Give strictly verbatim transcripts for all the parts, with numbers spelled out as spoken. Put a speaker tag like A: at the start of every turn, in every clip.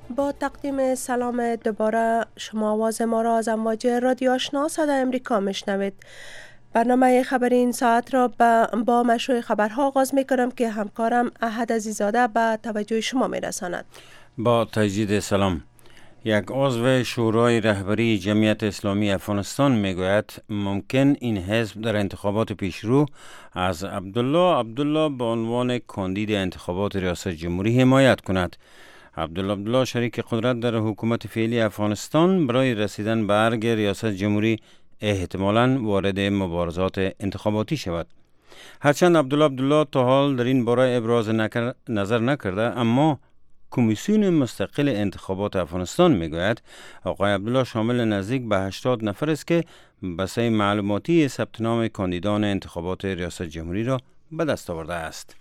A: با تقدیم سلام دوباره شما آواز ما را از امواج رادیو آشنا صدای امریکا میشنوید. برنامه خبری این ساعت را با, با مشروع خبرها آغاز می کنم که همکارم احد عزیزاده به توجه شما می رساند.
B: با تجدید سلام. یک عضو شورای رهبری جمعیت اسلامی افغانستان میگوید ممکن این حزب در انتخابات پیشرو از عبدالله عبدالله به عنوان کاندید انتخابات ریاست جمهوری حمایت کند. عبدالله عبدالله شریک قدرت در حکومت فعلی افغانستان برای رسیدن به ارگ ریاست جمهوری احتمالاً وارد مبارزات انتخاباتی شود. هرچند عبدالله عبدالله تا حال در این باره ابراز نکر... نظر نکرده، اما کمیسیون مستقل انتخابات افغانستان میگوید آقای عبدالله شامل نزدیک به هشتاد نفر است که بسته معلوماتی ثبت نام کاندیدان انتخابات ریاست جمهوری را به دست آورده است.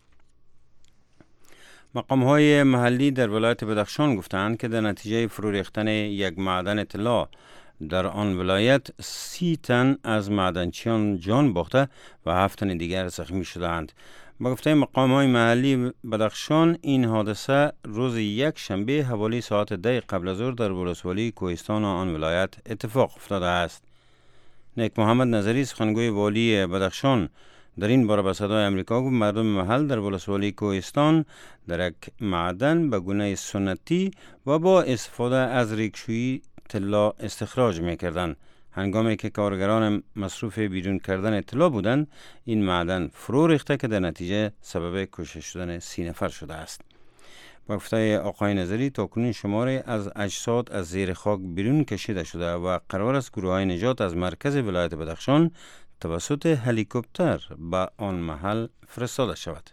B: مقام‌های محلی در ولایت بدخشان گفتند که در نتیجه فرو ریختن یک معدن طلا در آن ولایت سی تن از معدنچیان جان باخته و هفت تن دیگر زخمی شدند. با گفته مقام‌های محلی بدخشان این حادثه روز یک شنبه حوالی ساعت ده قبل از ظهر در ولسوالی کوهستان آن ولایت اتفاق افتاده است. نیک محمد نظری سخنگوی والی بدخشان در این باره به صدای امریکا گفت مردم محل در ولسوالی کوهستان در یک معدن به گونه سنتی و با استفاده از ریگشویی طلا استخراج می‌کردند. هنگامی که کارگران مصروف بیرون کردن طلا بودند، این معدن فرو ریخته که در نتیجه سبب کشته شدن سی نفر شده است. با گفته آقای نظری تاکنون شماری از اجساد از زیر خاک بیرون کشیده شده و قرار است گروه‌های نجات از مرکز ولایت بدخشان توسط هلیکوپتر به آن محل فرستاده شود.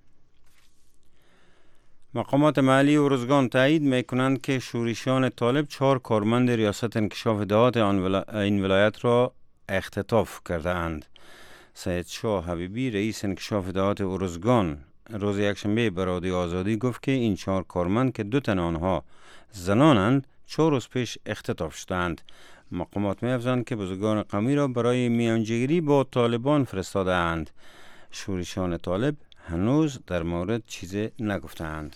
B: مقامات محلی ارزگان تایید میکنند که شورشیان طالب چهار کارمند ریاست انکشاف دهات آن ولا... این ولایت را اختطاف کرده اند. سید شاه حبیبی رئیس انکشاف دهات ارزگان روز یکشنبه به رادیو آزادی گفت که این چهار کارمند که دو تن آنها زنانند چهار روز پیش اختطاف شدند. مقامات می‌افزایند که بزرگان قومی را برای میانجیگری با طالبان فرستاده اند. شورشیان طالب هنوز در مورد چیزی نگفتند.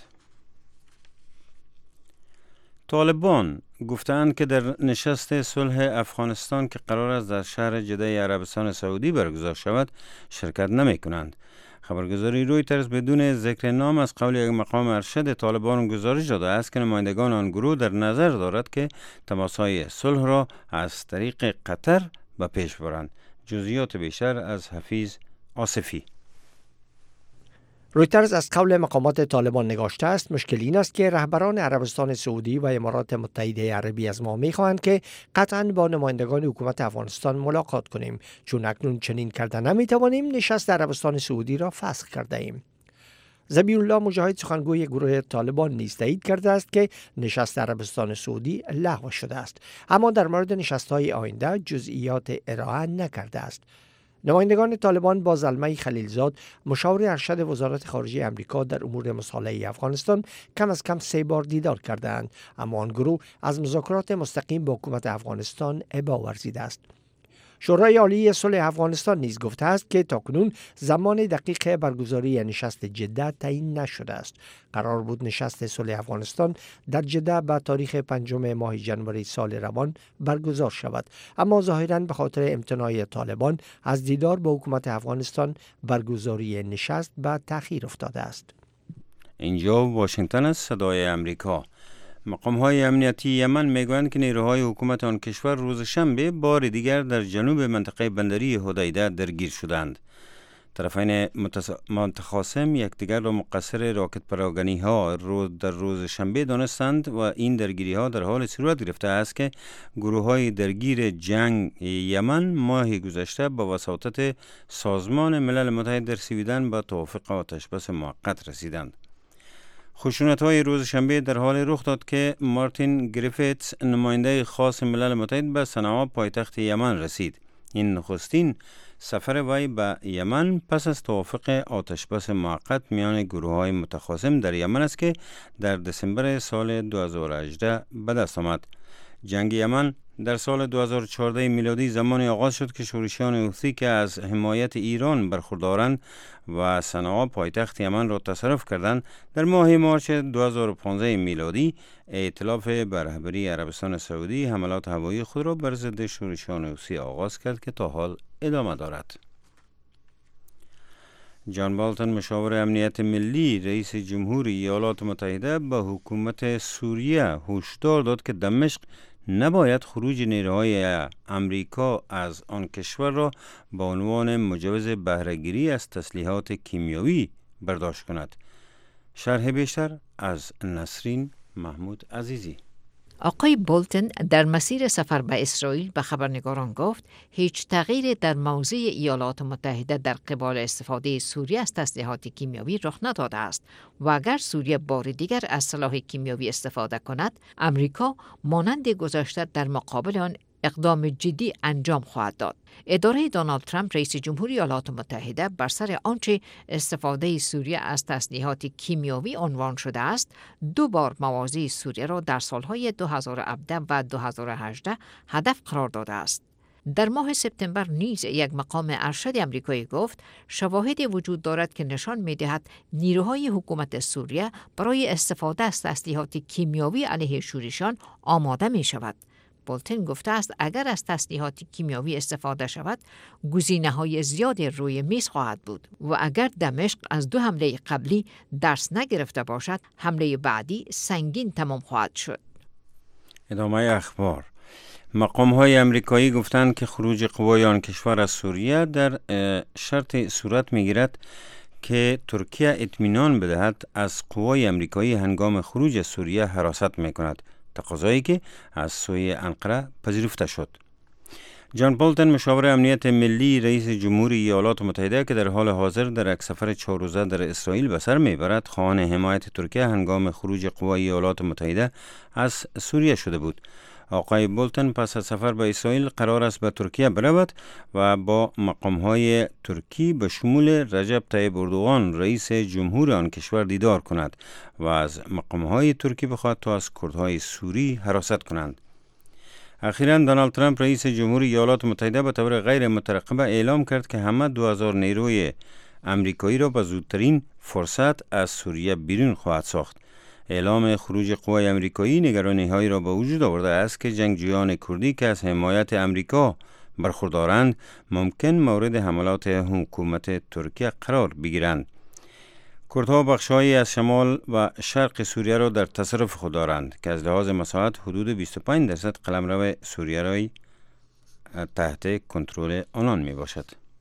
B: طالبان گفتند که در نشست صلح افغانستان که قرار است در شهر جده عربستان سعودی برگزار شود شرکت نمی کنند. خبرگزاری رویترز بدون ذکر نام از قول یک مقام ارشد طالبان گزارش داده است که نمایندگان آن گروه در نظر دارد که تماس‌های صلح را از طریق قطر به پیش برند. جزئیات بیشتر از حفیظ آصفی.
C: رویترز از قول مقامات طالبان نگاشته است مشکل این است که رهبران عربستان سعودی و امارات متحده عربی از ما می‌خواهند که قطعاً با نمایندگان حکومت افغانستان ملاقات کنیم، چون اکنون چنین کرده نمی‌توانیم نشست عربستان سعودی را فسخ کرده ایم. ذبیح الله مجاهد سخنگوی گروه طالبان نیز تایید کرده است که نشست عربستان سعودی لغو شده است، اما در مورد نشست‌های آینده جزئیات ارائه نکرده است. نمایندگان طالبان با زلمه خلیلزاد مشاور ارشد وزارت خارجه امریکا در امور مصالحه افغانستان کم از کم سه بار دیدار کردند، اما آن گروه از مذاکرات مستقیم با حکومت افغانستان ابا ورزیده است. شورای عالی صلح افغانستان نیز گفته است که تاکنون زمان دقیق برگزاری نشست جده تعیین نشده است. قرار بود نشست صلح افغانستان در جده به تاریخ پنجم ماه ژانویه سال روان برگزار شود، اما ظاهراً به خاطر امتناع طالبان از دیدار با حکومت افغانستان برگزاری نشست به تأخیر افتاده است.
B: اینجا واشنگتن است، صدای امریکا. مقام‌های امنیتی یمن میگویند که نیروهای حکومت آن کشور روز شنبه بار دیگر در جنوب منطقه بندری حدیده درگیر شدند. طرفین متخاصم یکدیگر را مقصر راکت پراگنی‌ها روز در روز شنبه دانستند و این درگیری‌ها در حال صورت گرفته است که گروه‌های درگیر جنگ یمن ماه گذشته با وساطت سازمان ملل متحد در سویدن به توافق آتشبس موقت رسیدند. خشونت‌های روز شنبه در حال رخ داد که مارتین گریفیتس نماینده خاص ملل متحد به صنعا پایتخت یمن رسید. این نخستین سفر وی به یمن پس از توافق آتشبس موقت میان گروه‌های متخاصم در یمن است که در دسامبر سال دو هزار و هجده به دست آمد. جنگ یمن در سال دو هزار و چهارده میلادی زمانی آغاز شد که شورشیان حوثی که از حمایت ایران برخوردارند و صنعا پایتخت یمن را تصرف کردند، در ماه مارس دو هزار و پانزده میلادی ائتلاف به رهبری عربستان سعودی حملات هوایی خود را بر ضد شورشیان حوثی آغاز کرد که تا حال ادامه دارد. جان بالتون، مشاور امنیت ملی رئیس جمهوری ایالات متحده، به حکومت سوریه هشدار داد که دمشق نباید خروج نیروهای امریکا از آن کشور را به عنوان مجوز بهره‌گیری از تسلیحات کیمیایی برداشت کند. شرح بیشتر از نسرین محمود عزیزی.
D: آقای بولتن در مسیر سفر به اسرائیل به خبرنگاران گفت هیچ تغییری در موضع ایالات متحده در قبال استفاده سوریه از تسلیحات کیمیایی رخ نداده است و اگر سوریه بار دیگر از سلاح کیمیایی استفاده کند، امریکا مانند گذشته در مقابل آن اقدام جدی انجام خواهد داد. اداره دونالد ترامپ رئیس جمهوری ایالات متحده بر سر آنچه استفاده سوریه از تسلیحات کیمیایی عنوان شده است، دو بار مواضع سوریه را در سالهای دو هزار و هفده و دو هزار و هجده هدف قرار داده است. در ماه سپتامبر نیز یک مقام ارشد آمریکایی گفت شواهدی وجود دارد که نشان می‌دهد نیروهای حکومت سوریه برای استفاده از تسلیحات کیمیایی علیه شورشیان آماده می‌شود. بولتن گفته است اگر از تسلیحات کیمیایی استفاده شود، گزینه‌های زیادی روی میز خواهد بود و اگر دمشق از دو حمله قبلی درس نگرفته باشد، حمله بعدی سنگین تمام خواهد شد.
B: ادامه اخبار. مقام‌های امریکایی گفتند که خروج قوای آن کشور از سوریه در شرط صورت می‌گیرد که ترکیه اطمینان بدهد از قوای امریکایی هنگام خروج از سوریه حراست می‌کند، تقاضایی که از سوی انقره پذیرفته شد. جان بالتون، مشاور امنیت ملی رئیس جمهوری ایالات متحده که در حال حاضر در یک سفر چهار روزه در اسرائیل به سر میبرد، خواهان حمایت ترکیه هنگام خروج قوای ایالات متحده از سوریه شده بود. آقای بولتون پس از سفر به اسرائیل قرار است به ترکیه برود و با مقام‌های ترکی به شمول رجب طیب اردوغان رئیس جمهور آن کشور دیدار کند و از مقام‌های ترکی بخواهد تا از کردهای سوری حراست کنند. اخیراً دونالد ترامپ رئیس جمهوری ایالات متحده به طور غیر مترقبه اعلام کرد که همه دو هزار نیروی امریکایی را به زودترین فرصت از سوریه بیرون خواهد ساخت. اعلام خروج قوای امریکایی نگرانی‌هایی را به وجود آورده است که جنگجویان کردی که از حمایت امریکا برخوردارند ممکن مورد حملات حکومت ترکیه قرار بگیرند. کردها بخش‌هایی از شمال و شرق سوریه را در تصرف خود دارند که از لحاظ مساحت حدود بیست و پنج درصد قلمرو سوریه را تحت کنترل آنان می باشد.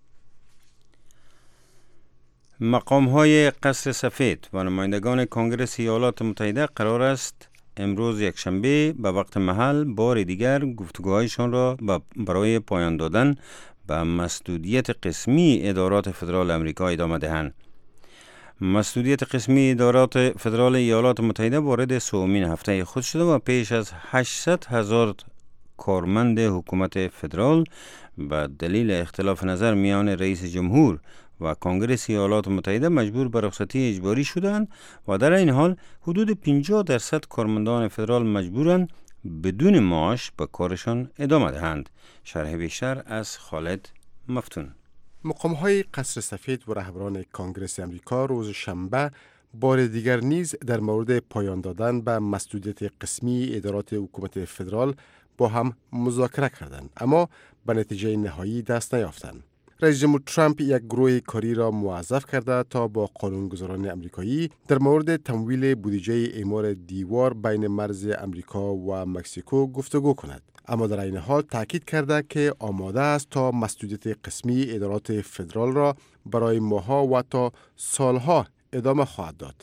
B: مقام‌های قصر سفید و نمایندگان کنگره ایالات متحده قرار است امروز یک شنبه به وقت محل بار دیگر گفتگوهایشان را برای پایان دادن به مسدودیت قسمی ادارات فدرال امریکا ادامه دهند. مسدودیت قسمی ادارات فدرال ایالات متحده وارد سومین هفته خود شده و پیش از هشتصد هزار کارمند حکومت فدرال به دلیل اختلاف نظر میان رئیس جمهور و کنگره ایالات متحده مجبور به رخصتی اجباری شدند و در این حال حدود پنجاه درصد کارمندان فدرال مجبورند بدون معاش به کارشان ادامه دهند. شرح بیشتر از خالد مفتون.
E: مقام‌های قصر سفید و رهبران کنگره امریکا روز شنبه بار دیگر نیز در مورد پایان دادن به مسدودیت قسمی ادارات حکومت فدرال با هم مذاکره کردند، اما به نتیجه نهایی دست نیافتند. رئیس جمهور ترامپ یک گروه کاری را موظف کرده تا با قانونگذاران امریکایی در مورد تمویل بودجه اعمار دیوار بین مرز امریکا و مکزیکو گفتگو کند، اما در این حال تاکید کرده که آماده است تا مسدودیت قسمی ادارات فدرال را برای ماه‌ها و تا سالها ادامه خواهد داد.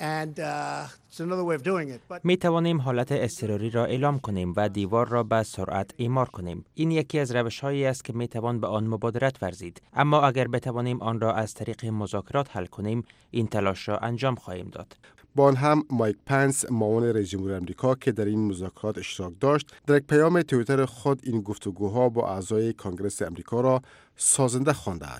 F: می توانیم حالت اضطراری را اعلام کنیم و دیوار را به سرعت اعمار کنیم. این یکی از روش‌هایی است که می توان به آن مبادرت ورزید. اما اگر بتوانیم آن را از طریق مذاکرات حل کنیم، این تلاش را انجام خواهیم داد.
E: با آن هم مایک پنس معاون رئیس جمهور آمریکا که در این مذاکرات اشتراک داشت، در یک پیام توییتر خود این گفتگوها با اعضای کنگره آمریکا را سازنده خوانده است.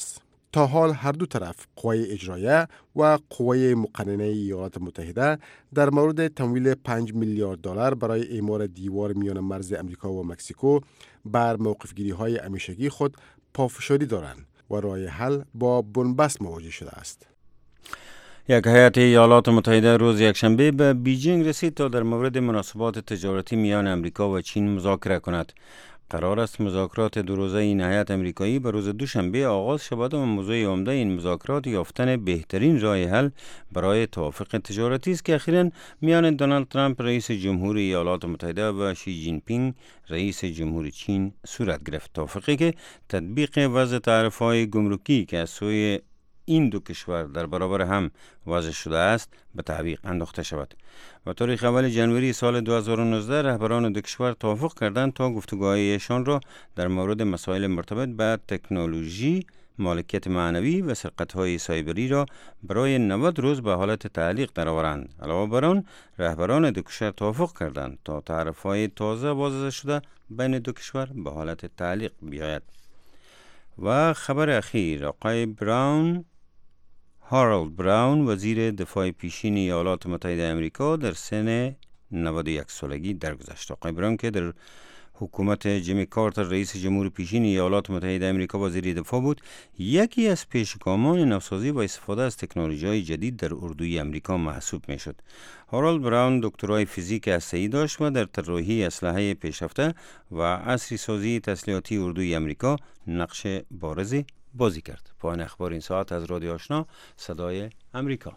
E: تا حال هر دو طرف قوه اجرایه و قوه مقننه ایالات متحده در مورد تمویل پنج میلیارد دلار برای اعمار دیوار میان مرز امریکا و مکزیکو بر موقفگیری های همیشگی خود پافشاری دارند و راه حل با بنبست مواجه شده است.
B: یک هیئت ایالات متحده روز یکشنبه به بیجینگ رسید تا در مورد مناسبات تجارتی میان امریکا و چین مذاکره کند. قرار است مذاکرات دو روزه این هیئت امریکایی به روز دوشنبه آغاز شود و موضوع عمده این مذاکرات یافتن بهترین راه حل برای توافق تجارتی است که اخیراً میان دونالد ترامپ رئیس جمهور ایالات متحده و شی جین پینگ رئیس جمهور چین صورت گرفت. توافقی که تطبیق وضع تعرفه‌های گمرکی که از سوی این دو کشور در برابر هم وضع شده است به تعویق انداخته شود. و تاریخ اول ژانویه سال دو هزار و نوزده رهبران دو کشور توافق کردند تا گفتگوهایشان را در مورد مسائل مرتبط به تکنولوژی، مالکیت معنوی و سرقت‌های سایبری را برای نود روز به حالت تعلیق درآورند. علاوه بر آن رهبران دو کشور توافق کردند تا تعرفه‌های تازه وضع شده بین دو کشور به حالت تعلیق بیاید. و خبر اخیر، آقای براون هارالد براون وزیر دفاع پیشین ایالات متحده امریکا در سن نود و یک سالگی درگذشت. آقای براون که در حکومت جیمی کارتر رئیس جمهور پیشین ایالات متحده امریکا وزیر دفاع بود، یکی از پیشگامان نوسازی و استفاده از تکنولوژی‌های جدید در اردوی امریکا محسوب می‌شد. هارالد براون دکترای فیزیک هسته‌ای داشت و در طراحی اسلحه پیشرفته و عصری سازی تسلیحاتی اردوی امریکا نقش بارزی بازی کرد. پایان اخبار این ساعت از رادیو آشنا صدای امریکا.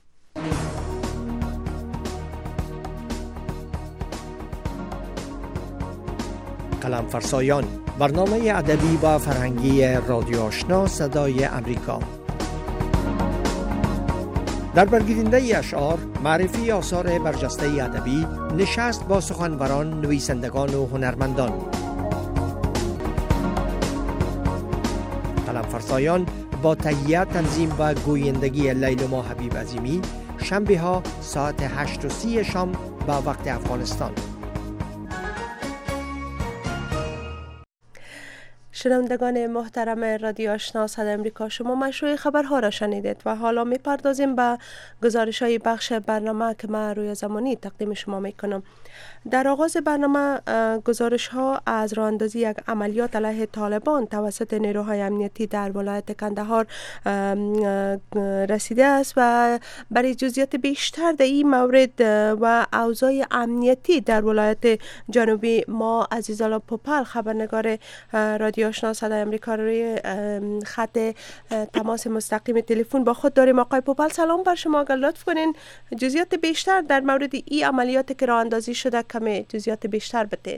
C: قلم فرسایان، برنامه ادبی و فرهنگی رادیو آشنا صدای امریکا. در برگزیدنده اشعار، معرفی آثار برجسته ادبی، نشست با سخنوران، نویسندگان و هنرمندان. قلم فرسایان با تهیه، تنظیم و گویندگی لیلما حبیب عظیمی، شنبه ها ساعت هشت و سی شام به وقت افغانستان.
A: شنوندگان محترم رادیو آشنا صدای امریکا، شما مشروع خبرها را شنیدید و حالا می پردازیم به گزارش های بخش برنامه که من روی زمانی تقدیم شما می کنم. در آغاز برنامه گزارش ها از راه اندازی یک عملیات علیه طالبان توسط نیروهای امنیتی در ولایت کندهار رسیده است و برای جزئیات بیشتر در این مورد و اوضاع امنیتی در ولایت جنوبی ما عزیزالا پوپل خبرنگار رادیو آشنا صدای امریکا روی خط تماس مستقیم تلفن با خود داریم. آقای پوپل سلام بر شما، اگر لطف کنین جزئیات بیشتر در مورد این عملیات که راه اندازی شده کمی جزئیات بیشتر بدین.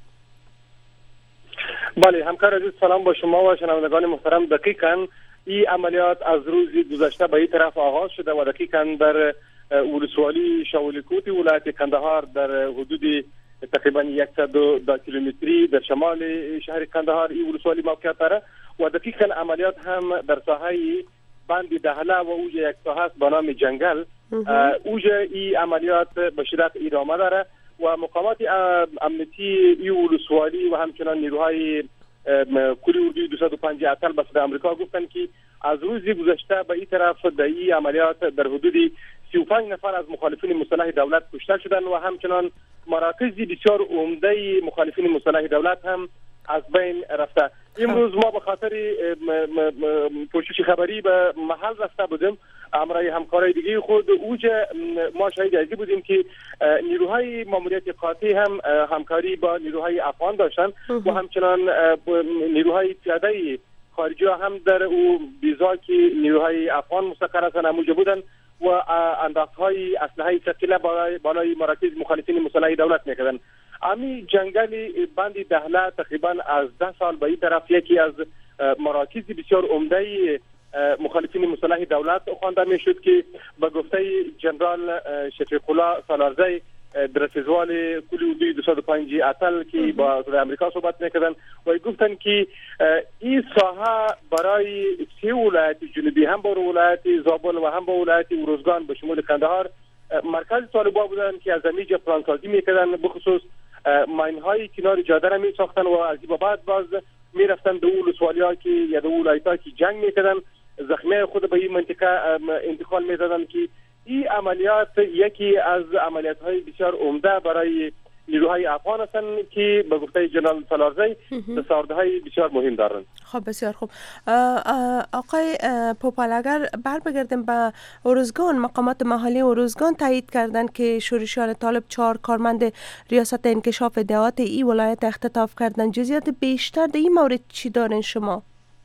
G: بله همکار عزیز، سلام با شما و شنوندگان محترم. دقیقاً این عملیات از روز گذشته به این طرف آغاز شده و دقیقاً در ولسوالی شاولیکوت ولایت کندهار در حدود تقریبا صد و دو کیلومتری در شمال شهر کندهار این ولسوالی موقعیت داره و دقیقاً عملیات هم در ساحه بند دهله و اوج یک ساحه است به نام جنگل. اوج این عملیات به شدت ادامه داره و مقامات امنیتی این ولسوالی و همچنان نیروهای کلی اردوی دویست و پنجاه اتل به صدای آمریکا گفتند که از روز گذشته به این طرف در این عملیات در حدود سی و پنج نفر از مخالفین مسلح دولت کشته شدند و همچنان مراکز بسیار عمده مخالفین مسلح دولت هم از بین رفته. امروز ما به خاطر پوشش خبری به محل رفته بودیم، همراه همکارای دیگه خود اوج ما شاهد ازی بودیم که نیروهای ماموریت قاطع هم همکاری با نیروهای افغان داشتن و همچنان نیروهای پیاده خارجی هم در او بیزا که نیروهای افغان مستقر هستند موجود بودند و انداختهای اسلحه ثقیله بالای بالای مراکز مخالفین مسلح دولت میکردند. امی جنگل بند دهله تقریبا از ده سال به این طرف یکی از مراکز بسیار عمده مخالفین مسلح دولت خوانده میشد که به گفته جنرال شفیق الله سالارزی درسیزوال کلی اردوی دویست و پنجاه اتل که با صدای آمریکا صحبت میکردن و گفتن که این ساحه برای سه ولایت جنوبی هم با ولایت زابل و هم با ولایت ارزگان به شمول کندهار مرکز طالبان بودن که از اینجا پلانسازی میکردن، بخصوص ماین های کنار جاده را می ساختن و از این بعد باز میرفتن به ولسوالی ها که یا به ولایت ها که جنگ میکردن زخمی خود به این منطقه انتقال می‌دادند که این عملیات یکی از عملیات‌های بسیار عمده برای نیروهای افغان هستند که به گفته جنرال سالارزی دستاوردهای بسیار مهم دارند.
A: خب بسیار خوب. آقای پوپال، اگر بر بگردیم به اروزگان، مقامات محلی اروزگان تایید کردند که شورشیان طالب چهار کارمند ریاست انکشاف اطلاعات این ولایت اختطاف کردند. جزئیات بیشتر در این مورد چی دارین شما؟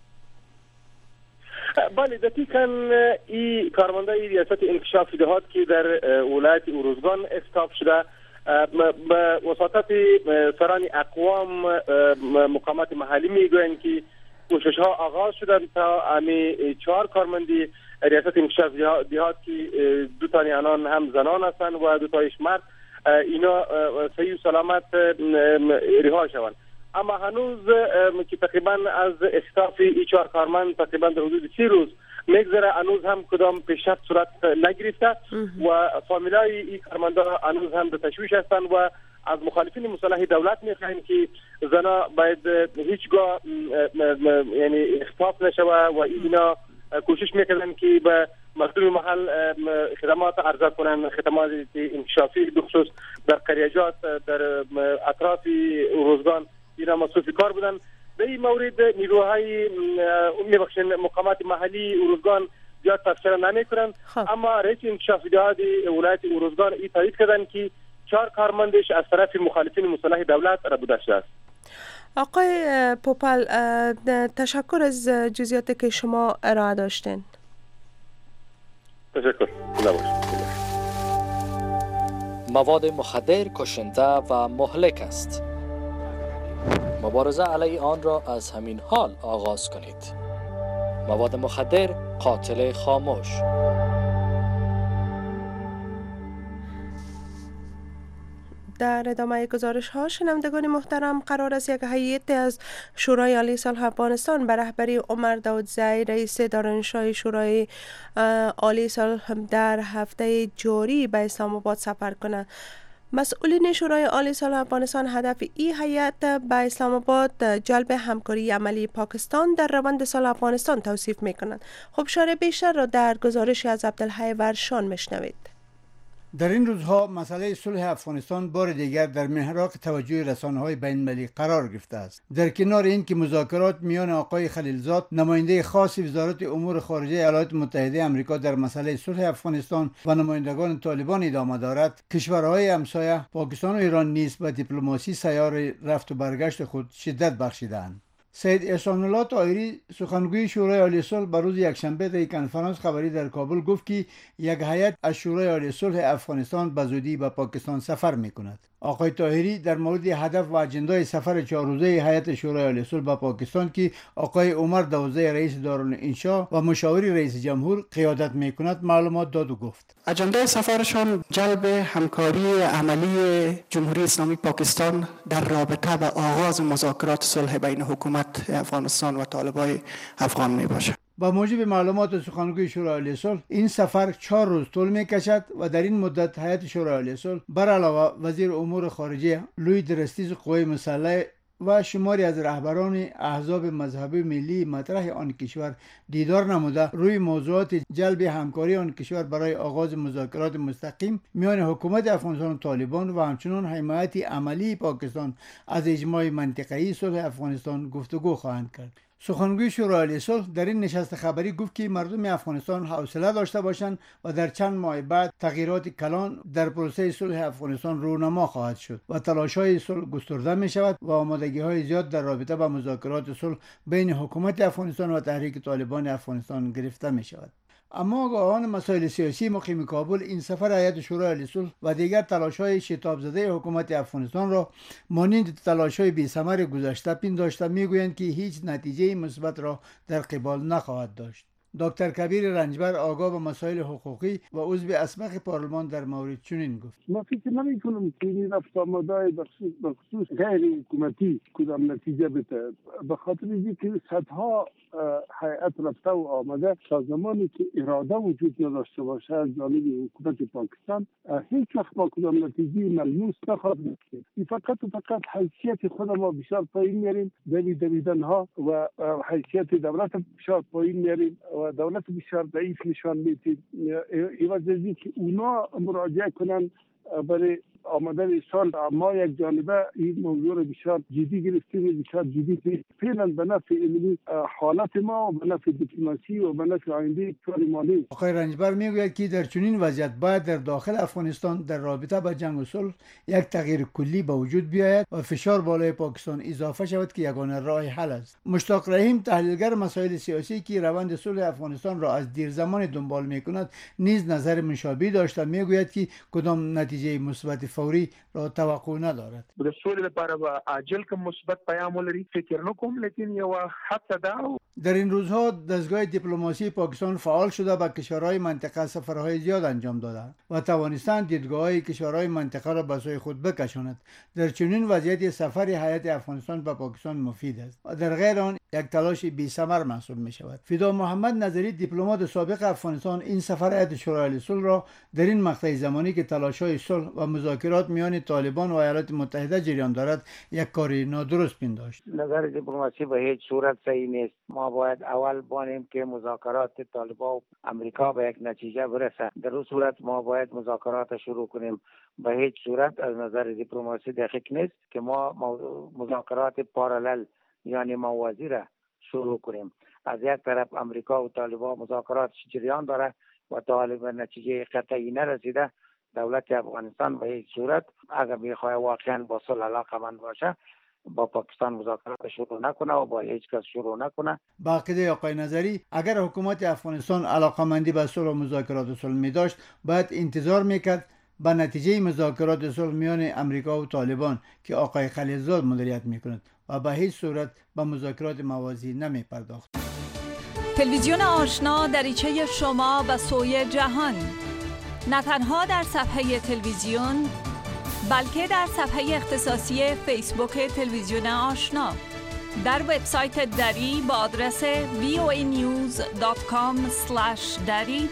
G: بله، دقیقاً این کارمندای ریاست انکشاف اطلاعات که در ولایت اروزگان اختطاف شده به وساطت سران اقوام مقامات محلی میگویند که کوشش ها آغاز شده تا امی چهار کارمندی ریاست انکشاف اطلاعات که دو تانی آنان هم زنان هستند و دو تایش مرد، اینا صحیح و سلامت رها شوند. اما هنوز که تقریبا از اختطاف این چهار کارمند تقریبا در حدود سی روز میگذره، هنوز هم کدام پیشرفت صورت نگرفته و فامیلای این کارمندا هنوز هم در تشویش هستند و از مخالفین مسلح دولت میخواهیم که زنا باید هیچگاه یعنی اختطاف نشوه و اینا کوشش میکنن که به مسئول محل خدمات عرضه کنن، خدمات انکشافی بخصوص در قریجات در اطراف اروزگان اینا مصروف کار بودن. در این مورد نیروهای میبخشن مقامات محلی اروزگان زیاد تفسیر نمیکنن، اما رئیس انکشاف اطلاعات ولایت اروزگان این تایید کردن که چهار کارمندش از طرف مخالفین مسلح دولت را بوده شده است.
A: آقای پوپال، تشکر از جزئیاتی که شما ارائه داشتین.
G: تشکر.
H: مواد مخدر کشنده و مهلک است. مبارزه علیه آن را از همین حال آغاز کنید. مواد مخدر قاتل خاموش.
A: در ادامه گزارش ها شنوندگان محترم، قرار است یک هیئت از شورای عالی صلح افغانستان به رهبری عمر داودزی رئیس دارالانشای شورای عالی صلح در هفته جاری به اسلام آباد سفر کنند. مسئولین شورای عالی صلح افغانستان هدف این هیئت به اسلام آباد جلب همکاری عملی پاکستان در روند صلح افغانستان توصیف می‌کنند. خب شرح بیشتر را در گزارشی از عبدالحی ورشان میشنوید.
I: در این روزها مسئله صلح افغانستان بار دیگر در محراق توجه رسانه‌های بین‌المللی قرار گرفته است. در کنار این که مذاکرات میان آقای خلیلزاد نماینده خاص وزارت امور خارجه ایالات متحده آمریکا در مسئله صلح افغانستان و نمایندگان طالبان ادامه دارد، کشورهای همسایه پاکستان و ایران نیز به دیپلماسی سیار رفت و برگشت خود شدت بخشیدند. سید احسان الله طاهری سخنگوی شورای عالی صلح به روز یکشنبه در کنفرانس خبری در کابل گفت که یک هیئت از شورای عالی صلح افغانستان به زودی به پاکستان سفر می‌کند. آقای طاهری در مورد هدف و اجندای سفر چهار روزه هیئت شورای عالی صلح به پاکستان که آقای عمر داودزی رئیس دارالانشا و مشاور رئیس جمهور قیادت می‌کند معلومات داد و گفت
J: اجنده سفرشان جلب همکاری عملی جمهوری اسلامی پاکستان در رابطه با آغاز مذاکرات صلح بین حکومت افغانستان و طالبان افغان میباشد.
I: با موجب معلومات سخنگوی شورای عالی صلح این سفر چهار روز طول میکشد و در این مدت هیئت شورای عالی صلح بر علاوه وزیر امور خارجه لوی درستیز قوای مسلح و شماری از رهبران احزاب مذهبی ملی مطرح آن کشور دیدار نموده روی موضوعات جلب همکاری آن کشور برای آغاز مذاکرات مستقیم میان حکومت افغانستان و طالبان و همچنین حمایت عملی پاکستان از اجماع منطقه‌ای صلح افغانستان گفتگو خواهند کرد. سخنگوی شورای عالی صلح در این نشست خبری گفت که مردم افغانستان حوصله داشته باشند و در چند ماه بعد تغییرات کلان در پروسه صلح افغانستان رونما خواهد شد و تلاش‌های صلح گسترده می شود و آمادگی‌های زیاد در رابطه با مذاکرات صلح بین حکومت افغانستان و تحریک طالبان افغانستان گرفته می شود. اما آگاهان مسائل سیاسی مقیم کابل این سفر هیئت شورای عالی صلح و دیگر تلاش‌های شتاب زده حکومت افغانستان را مانند تلاش‌های بی‌ثمر گذشته پنداشته می‌گویند که هیچ نتیجه مثبت را در قبال نخواهد داشت. دکتر کبیر رنجبر آگاه به مسائل حقوقی و عضو اسبق پارلمان در مورد چنین گفت:
K: ما فکر نمی‌کنم که این رفت آمدهای بخصوص غیر حکومتی کدام نتیجه بده، به خاطر اینکه صدها هیئت رفته و آمده تا زمانی که اراده وجود نداشته باشه از جانب حکومت پاکستان هیچ وقت ما کدام نتیجه ملموس نخواهد داشت. فقط و فقط حیثیت خود ما بسیار پایین میاریم، دوی دویدن ها و حیثیت دولت بسیار پایین میاریم و دولت بسیار ضعیف نشان میدیم. ایواز ازی که اونا مراجعه کنن برای آمدن سال ما یک جانبه این موضوع رو بسیار جدی گرفتیم، بسیار جدی فعلا به نفع علمی حالت ما و به نفع دیپلماسی و به نفع آینده کشور مالی.
I: آقای رنجبر میگوید که در چنین وضعیت باید در داخل افغانستان در رابطه با جنگ و صلح یک تغییر کلی به وجود بیاید و فشار بالای پاکستان اضافه شود که یگانه راه حل است. مشتاق رحیم تحلیلگر مسائل سیاسی که روند صلح افغانستان را از دیر زمان دنبال میکند نیز نظر مشابه داشته. میگوید که کدام نتیجه مثبت فوری را توقع ندارد.
L: د سولې لپاره به عاجل کوم مثبت پیام ولري فکر نکوم، لیکن یو حتی دا
I: در این روزها دستگاه دیپلماسی پاکستان فعال شده به کشورهای منطقه سفرهای زیاد انجام داده و توانستند دیدگاه‌های کشورهای منطقه را به سوی خود بکشاند. در چنین وضعیت سفر هیئت افغانستان به پاکستان مفید است و در غیر آن یک تلاش بی‌ثمر محسوب می شود. فدا محمد نظری دیپلمات سابق افغانستان این سفر هیئت شورای صلح را در این مقطع زمانی که تلاش‌های صلح و مذاکرات میان طالبان و ایالات متحده جریان دارد یک کاری نادرست پنداشت.
M: نظر دیپلماسی به هیچ صورت صحیح نیست. ما باید اول بانیم که مذاکرات طالبان و امریکا به یک نتیجه برسه. در اون صورت ما باید مذاکرات شروع کنیم. به هیچ صورت از نظر دیپلماسی دقیق نیست که ما مذاکرات پارالل یعنی موازی را شروع کنیم. از یک طرف امریکا و طالبان مذاکرات جریان داره و طالب به نتیجه قطعی نرسیده. دولت افغانستان به هیچ صورت اگر بخواد واقعا با صلح علاقه‌مند باشه با پاکستان مذاکرات شروع نکنه و با هیچ کس شروع نکنه.
I: با عقیده آقای نظری اگر حکومت افغانستان علاقه‌مندی به صلح و مذاکرات صلح می داشت باید انتظار میکرد به نتیجه مذاکرات صلح میان امریکا و طالبان که آقای خلیلزاد مدیریت میکند و به هیچ صورت به مذاکرات موازی نمی پرداخت.
N: تلویزیون آشنا دریچه شما به سوی جهان، نه تنها در صفحه تلویزیون بلکه در صفحه اختصاصی فیسبوک تلویزیون آشنا، در وبسایت دری با آدرس وی او ای نیوز دات کام اسلش دری،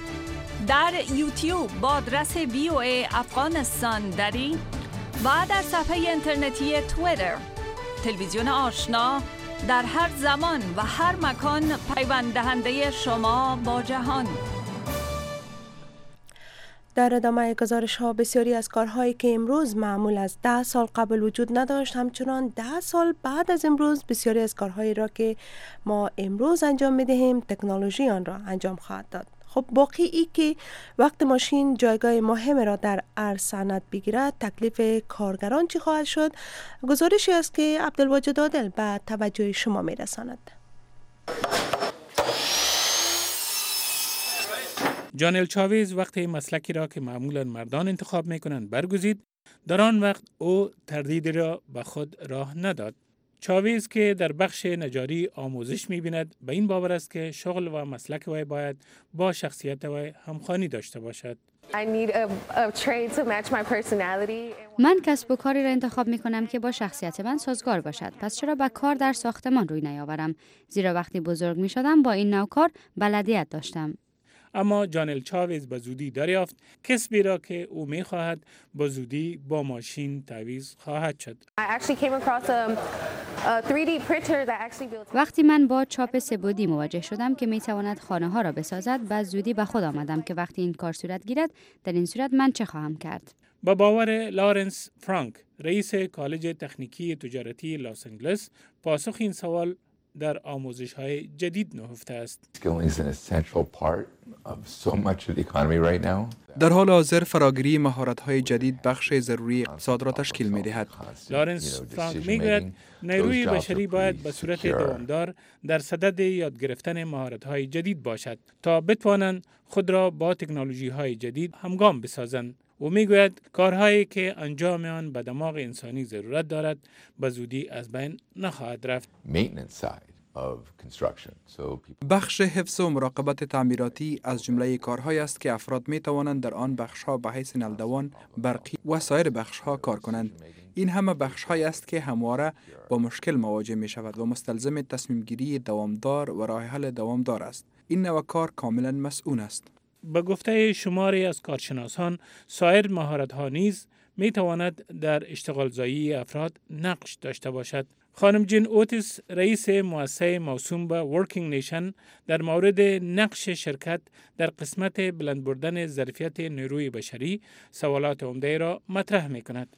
N: در یوتیوب با آدرس وی او ای افغانستان دری و در صفحه اینترنتی توییتر. تلویزیون آشنا در هر زمان و هر مکان پیوند دهنده شما با جهان.
A: در ادامه گزارش ها بسیاری از کارهایی که امروز معمول از ده سال قبل وجود نداشت همچنان ده سال بعد از امروز بسیاری از کارهایی را که ما امروز انجام می دهیم تکنولوژی آن را انجام خواهد داد. خب باقی ای که وقت ماشین جایگاه مهم را در ارز صنعت بگیرد تکلیف کارگران چی خواهد شد؟ گزارشی است که عبدالواجد عادل به توجه شما می رساند.
O: جانل چاویز وقتی مسلکی را که معمولا مردان انتخاب می کنند برگزید، در آن وقت او تردیدی را به خود راه نداد. چاویز که در بخش نجاری آموزش می بیند به این باور است که شغل و مسلک وی باید با شخصیت وی همخوانی داشته باشد.
P: من کسب و کاری را انتخاب می کنم که با شخصیت من سازگار باشد. پس چرا با کار در ساختمان روی نیاورم؟ زیرا وقتی بزرگ می شدم با این نوع کار بلدیت داشتم.
O: اما جانل چاویز به زودی دریافت کسبی را که او می خواهد با زودی با ماشین تعویض خواهد شد.
P: وقتی من با چاپ سه‌بعدی مواجه شدم که می تواند خانه ها را بسازد، بعد زودی به خود آمدم که وقتی این کار صورت گیرد در این صورت من چه خواهم کرد.
O: با باور لارنس فرانک رئیس کالج تکنیکی تجارتی لس آنجلس پاسخ این سوال در آموزش‌های جدید نهفته است.
Q: در حال حاضر فراگیری مهارت‌های جدید بخش ضروری اقتصاد را تشکیل می‌دهد.
O: لارنس فرانک می‌گوید نیروی بشری باید به صورت دوامدار در صدد یاد گرفتن مهارت‌های جدید باشد تا بتوانند خود را با تکنولوژی‌های جدید همگام بسازند. او میگوید کارهایی که انجام آن به دماغ انسانی ضرورت دارد به زودی از بین نخواهد رفت.
Q: بخش حفظ و مراقبت تعمیراتی از جمله کارهایی است که افراد می توانند در آن بخش‌ها به حیث نلدوان، برقی و سایر بخش‌ها کار کنند. این همه بخش‌هایی است که همواره با مشکل مواجه می شود و مستلزم تصمیم گیری دوامدار و راه حل دوامدار است. این نوع کار کاملا مسئول است.
O: به گفته شماری از کارشناسان، سایر مهارت‌ها نیز می تواند در اشتغالزایی افراد نقش داشته باشد. خانم جین اوتیس، رئیس مؤسسه موسوم به ورکینگ نیشن، در مورد نقش شرکت در قسمت بلند بردن ظرفیت نیروی بشری سوالات عمده را مطرح می کند.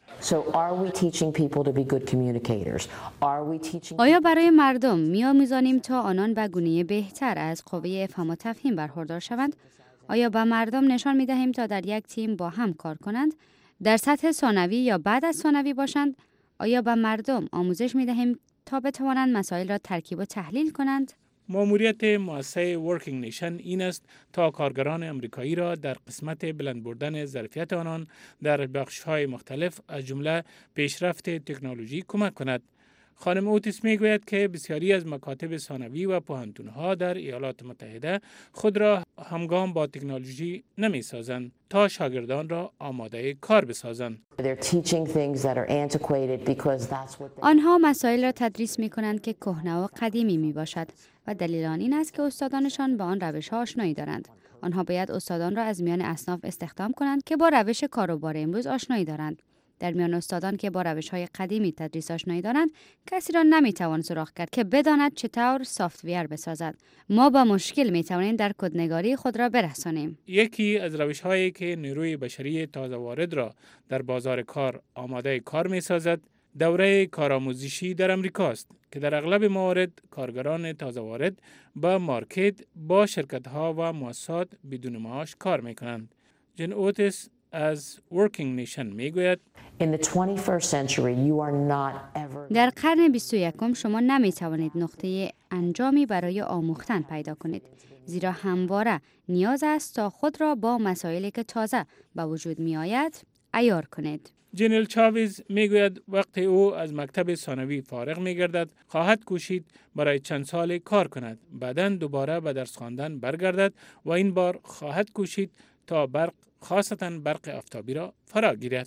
P: آیا برای مردم می‌آموزانیم تا آنان به گونه بهتر از قوه افهام و تفهیم برخوردار شوند؟ آیا به مردم نشان می دهیم تا در یک تیم با هم کار کنند؟ در سطح ثانوی یا بعد از ثانوی باشند؟ آیا به مردم آموزش می دهیم تا بتوانند مسائل را ترکیب و تحلیل کنند؟
O: ماموریت مؤسسه ورکینگ نیشن این است تا کارگران امریکایی را در قسمت بلند بردن ظرفیت آنان در بخش‌های مختلف از جمله پیشرفت تکنولوژی کمک کند. خانم اوتیس می گوید که بسیاری از مکاتب ثانوی و پوهنتون‌ها در ایالات متحده خود را همگام با تکنولوژی نمی سازند تا شاگردان را آماده کار بسازند.
P: آنها مسائل را تدریس می کنند که کهنه و قدیمی می باشد و دلیل آن این است که استادانشان با آن روش‌ها آشنایی دارند. آنها باید استادان را از میان اصناف استخدام کنند که با روش کاروبار امروز آشنایی دارند. در میان استادان که با روش‌های قدیمی تدریس آشنایی دارند، کسی را نمی‌توان سراغ کرد که بداند چطور سافت‌ویر بسازد. ما با مشکل می‌توانیم در کدنگاری خود را برسانیم.
O: یکی از روش‌هایی که نیروی بشری تازه وارد را در بازار کار آماده کار می‌سازد، دوره کارآموزشی در امریکا است که در اغلب موارد کارگران تازه وارد با مارکت با شرکت‌ها و مؤسسات بدون معاش کار می‌کنند. جین اوتیس از ورکینگ نیشن میگوید
P: در قرن بیست و یکم شما نمی توانید نقطه انجامی برای آموختن پیدا کنید، زیرا همواره نیاز است تا خود را با مسائلی که تازه به وجود می آید عیار کنید.
O: جنرال چاویز میگوید وقتی او از مکتب ثانوی فارغ میگردد خواهد کوشید برای چند سال کار کند، بعداً دوباره به درس خواندن برگردد و این بار خواهد کوشید تا برق خاصتاً برق آفتابی را فرا گیرد.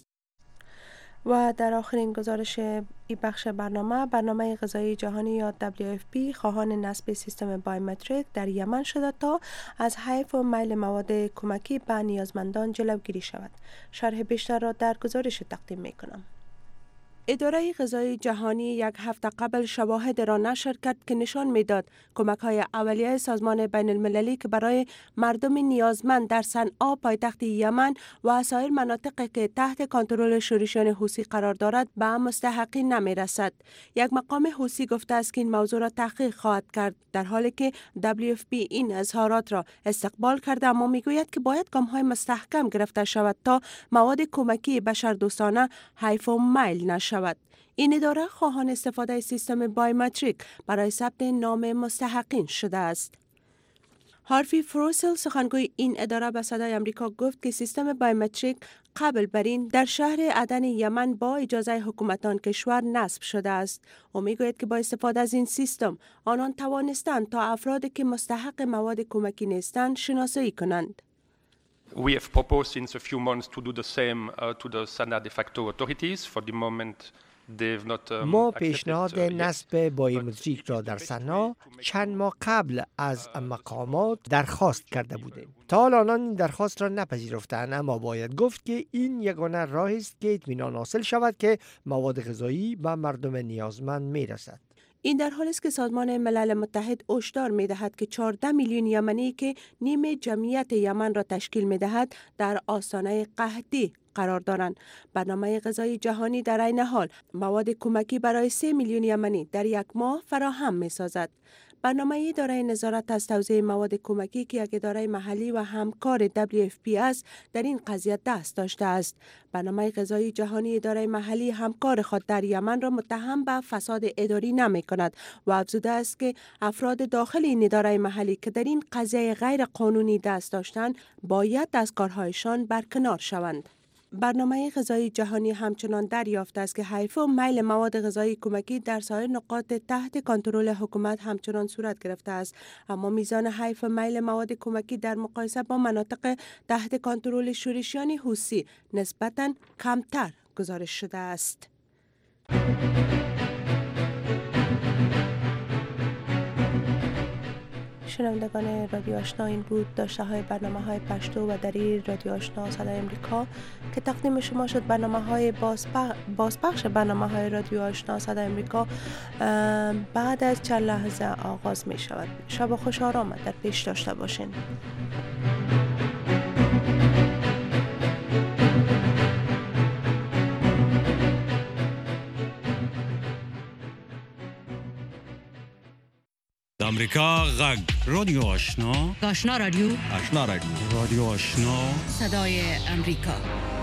A: و در آخرین گزارش این بخش برنامه، برنامه غذایی جهانی یا دبلیو اف پی خواهان نصب سیستم بایومتریک در یمن شده تا از حیف و میل مواد کمکی به نیازمندان جلوگیری شود. شرح بیشتر را در گزارش تقدیم می کنم. اداره غذایی جهانی یک هفته قبل شواهد را نشر کرد که نشان میداد کمک‌های اولیه سازمان بین المللی که برای مردم نیازمند در صنعا پایتخت یمن و سایر مناطقی که تحت کنترل شورشیان حوثی قرار دارد به مستحقین نمی‌رسد. یک مقام حوثی گفته است که این موضوع را تحقیق خواهد کرد، در حالی که دبلیو اف پی این اظهارات را استقبال کرده، اما میگوید که باید گام‌های مستحکم گرفته شود تا مواد کمکی بشردوستانه حیف و میل نشود. این اداره خواهان استفاده سیستم بایومتریک برای ثبت نام مستحقین شده است. هارفی فروسل، سخنگوی این اداره، به صدای آمریکا گفت که سیستم بایومتریک قبل بر این در شهر عدن یمن با اجازه حکومتان کشور نصب شده است. او میگوید که با استفاده از این سیستم آنان توانستند تا افرادی که مستحق مواد کمکی نیستند شناسایی کنند.
R: We have proposed since a few months to do the same uh, to the Sana de facto authorities. For the moment, they've not. Um,
C: ما پیشنهاد نصب بایومتریک را در سنا چند ماه قبل از مقامات درخواست کرده بودیم. تا حال آنان این درخواست را نپذیرفتند، اما باید گفت که این یگانه راهی است که اطمینان حاصل شود که مواد غذایی به مردم نیازمند میرسد.
A: این در حالی است که سازمان ملل متحد هشدار می‌دهد که چهارده میلیون یمنی که نیم جمعیت یمن را تشکیل می‌دهد در آستانه قحطی قرار دارند. برنامه غذایی جهانی در عین حال مواد کمکی برای سه میلیون یمنی در یک ماه فراهم می‌سازد. برنامه اداره نظارت از توزیع مواد کمکی که یک اداره محلی و همکار دبلیو اف پی است در این قضیه دست داشته است. برنامه غذایی جهانی اداره محلی همکار خود در یمن را متهم به فساد اداری نمی کند و افزوده است که افراد داخل این اداره محلی که در این قضیه غیر قانونی دست داشتند باید از کارهایشان برکنار شوند. برنامه غذایی جهانی همچنان دریافت است که حیف و میل مواد غذایی کمکی در سایر نقاط تحت کنترل حکومت همچنان صورت گرفته است، اما میزان حیف و میل مواد کمکی در مقایسه با مناطق تحت کنترل شورشیان حوثی نسبتاً کمتر گزارش شده است. شنوندگان رادیو آشنا، این بود داشته های برنامه های پشتو و دری رادیو آشنا صدای امریکا که تقدیم شما شد. برنامه های بازپخش برنامه های رادیو آشنا صدای امریکا بعد از چند لحظه آغاز می شود. شب خوش آرام در پیش داشته باشین.
B: امریکا غږ رادیو آشنا
S: آشنا رادیو
B: آشنا رادیو رادیو آشنا
S: صدای امریکا.